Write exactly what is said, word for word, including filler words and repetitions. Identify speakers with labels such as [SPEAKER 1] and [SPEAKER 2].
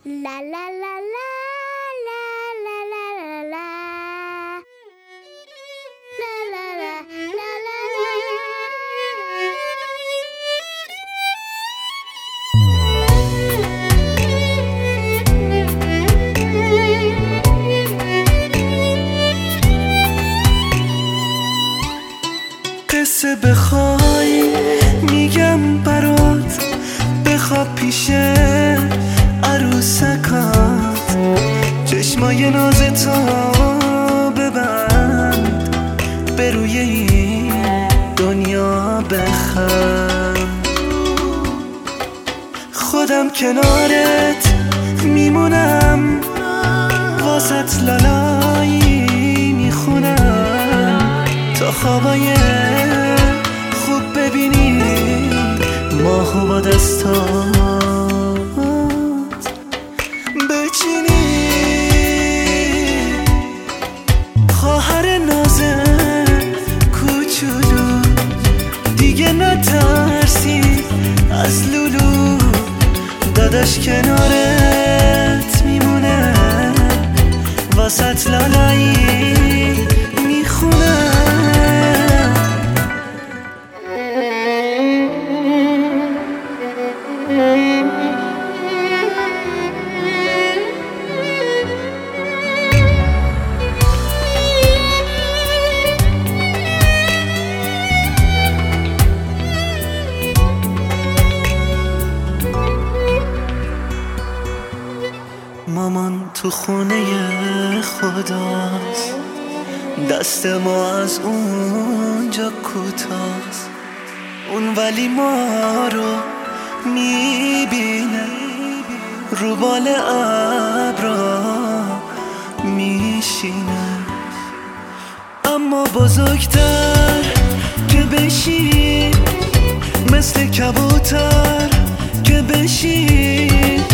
[SPEAKER 1] La la la la la la la la la la la la la
[SPEAKER 2] قصه بخوای میگم برات، بخواب پیش عروسکات، چشمای نازتو ببند، به روی این دنیا بخند. خودم کنارت میمونم، واسط لالایی میخونم، تا خوابای خوب ببینی ماهو با دستات بچینی. خواهر نازم کوچولو، دیگه نترسی از لولو، داداش کنارت میمونه، واسط لالایی میخونه. مامان تو خونه خداست، دست ما از اونجا کوتاست، اون ولی ما رو میبینه، رو بال ابرا میشینه. اما بزرگتر که بشی، مثل کبوتر که بشی،